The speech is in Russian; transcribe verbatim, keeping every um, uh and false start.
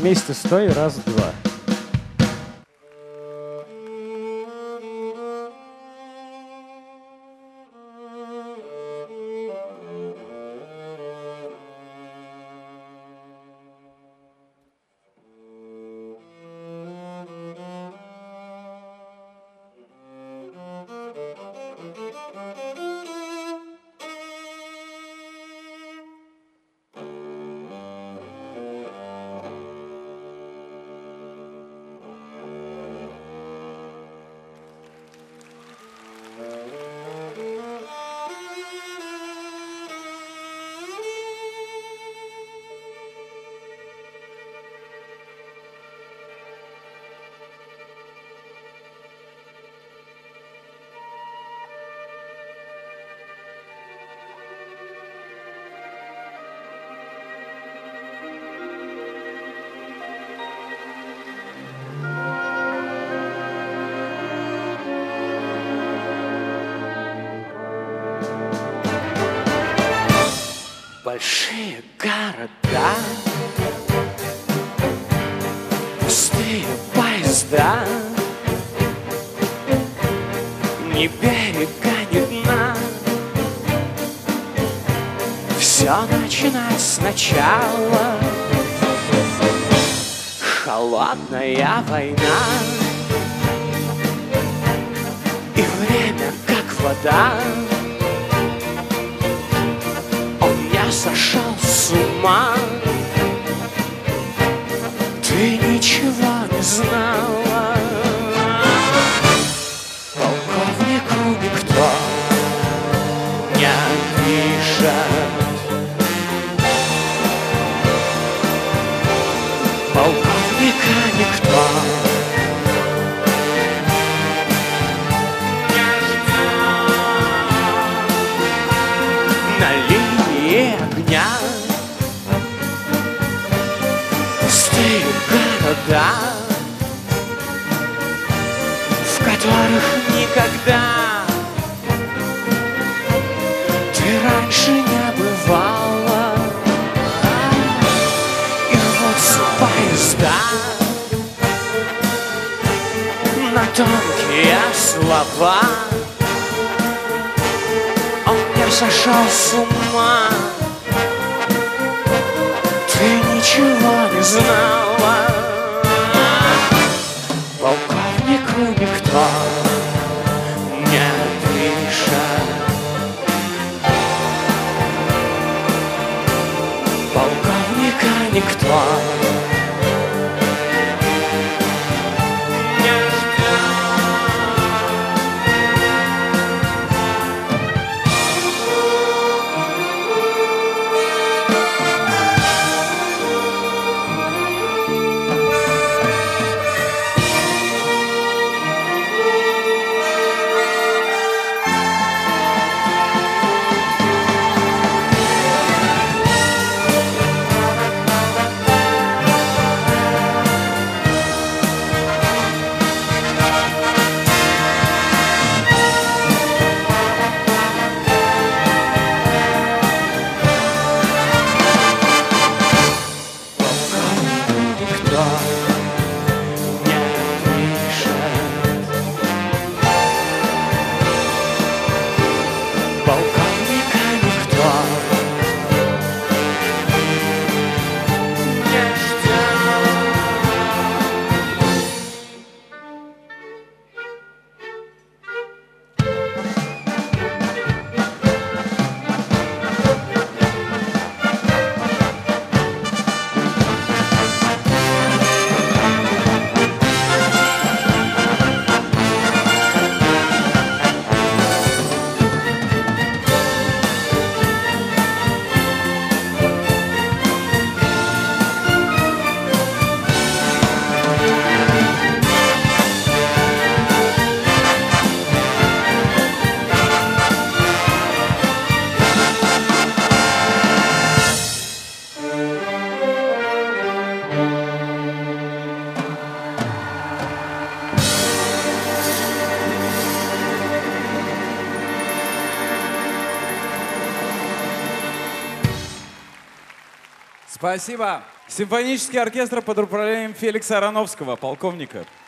вместе стой, раз-два. Большие города, пустые поезда, ни берега, ни дна. Все начинать сначала. Холодная война, и время как вода. Сошел с ума, ты ничего не знала. Полковнику никто не пишет, полковника никто не ждет на линии огня. Пустые города, в которых никогда ты раньше не бывала. И рвутся поезда на тонкие слова. Он не сошел с ума, ты ничего не знала. Полковнику никто не пишет, полковника никто не ждет. Спасибо. Симфонический оркестр под управлением Феликса Ароновского, полковника.